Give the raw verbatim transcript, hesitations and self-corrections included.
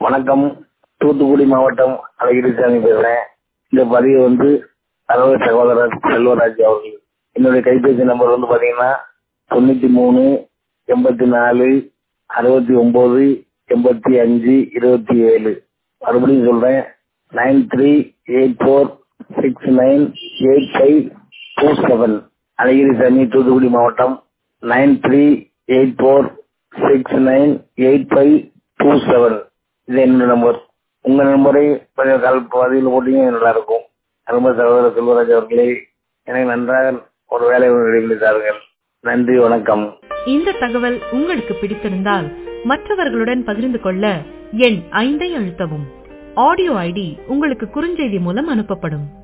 வணக்கம். தூத்துக்குடி மாவட்டம் அழகிரிசாமி பேசுறேன். இந்த பதிவு வந்து அலுவலக சகோதரர் செல்வராஜ் அவர்கள். என்னுடைய கைபேசி நம்பர் வந்து பாத்தீங்கன்னா தொண்ணூத்தி மூணு எண்பத்தி நாலு அறுபத்தி ஒன்பது எண்பத்தி அஞ்சு இருபத்தி ஏழு. மறுபடியும் சொல்றேன், nine three eight four six nine eight five two seven. Azhagirisamy, Thoothukudi மாவட்டம். Nine three eight four six nine eight five two seven. இது என்னோட நம்பர். உங்க நம்பரை கொஞ்சம் கால் பதிவில் போட்டீங்க நல்லா இருக்கும். அருமை சகோதரர் செல்வராஜ் அவர்களே, எனக்கு நன்றாக ஒரு வேலை தாருங்கள். நன்றி, வணக்கம். இந்த தகவல் உங்களுக்கு பிடித்திருந்தால் மற்றவர்களுடன் பகிர்ந்து கொள்ள எண் ஐந்தை அழுத்தவும். ஆடியோ ஐடி உங்களுக்கு குறுஞ்செய்தி மூலம் அனுப்பப்படும்.